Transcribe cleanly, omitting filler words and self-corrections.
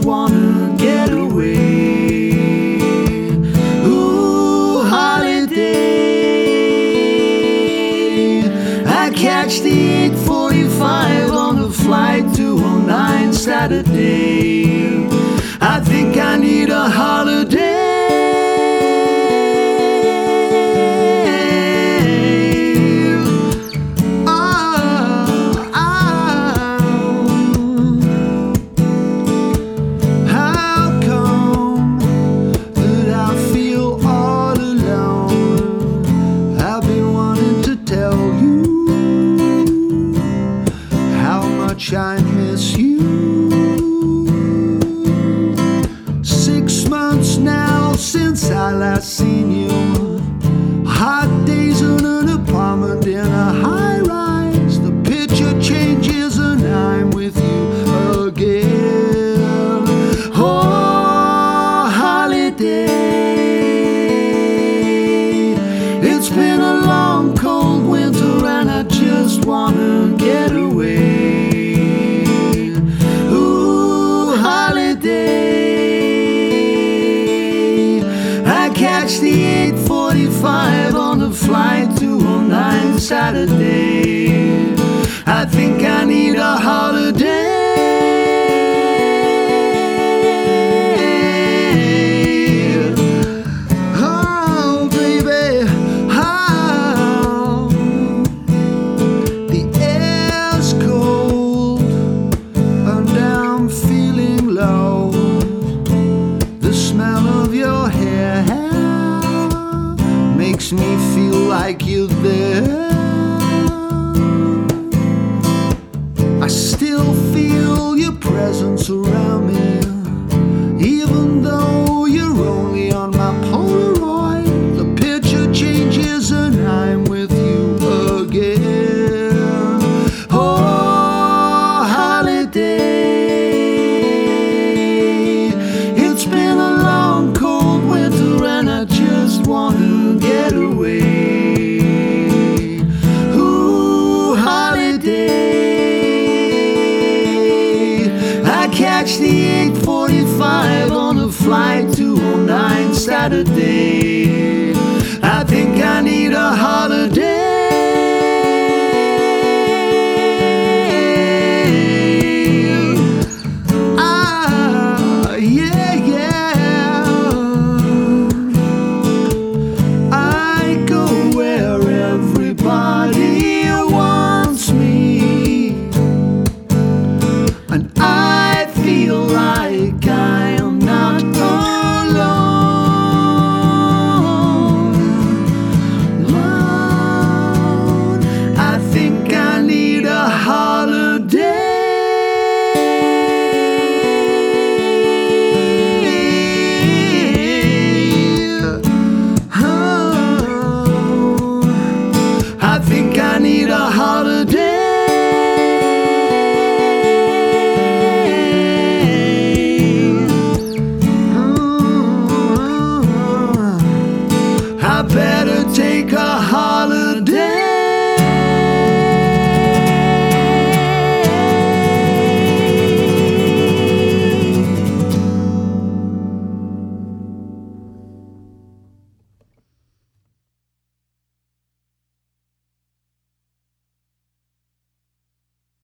wanna get away. Ooh, holiday. I catch the 8:45 on the flight 209 Saturday. I think I need a holiday. I miss you. 6 months now since I last seen you. Hot days in an apartment in a high rise. The picture changes and I'm with you again. Oh, holiday. It's been a long cold winter and I just wanna get away. Catch the 8:45 on the flight 209 Saturday. I think I need a holiday. Oh, baby, oh. The air's cold and I'm feeling low. The smell of your hair makes me feel like you're there. I still feel your presence around me, even though you're only on my Polaroid. The picture changes and I'm with you again. Oh, holiday. It's been a long cold winter and I just wanna get away. Ooh, holiday. I catch the 8:45 on the flight 209 Saturday.